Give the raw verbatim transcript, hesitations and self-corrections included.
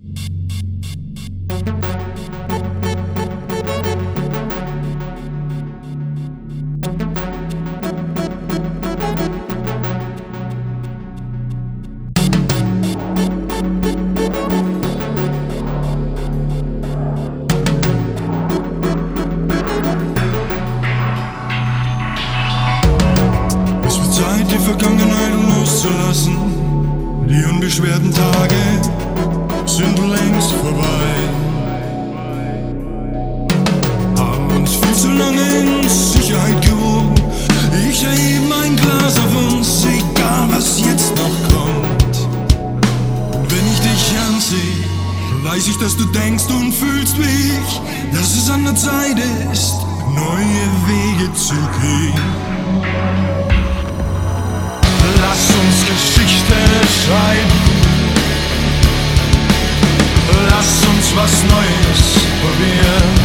Zeit, die Vergangenheit loszulassen. Die unbeschwerten Tage sind längst vorbei. Haben uns viel zu lange in Sicherheit gewogen. Ich erhebe mein Glas auf uns, egal was jetzt noch kommt. Wenn ich dich ansehe, weiß ich, dass du denkst und fühlst wie ich, dass es an der Zeit ist, neue Wege zu gehen. Lass uns Geschichte schreiben. Lass uns was Neues probieren.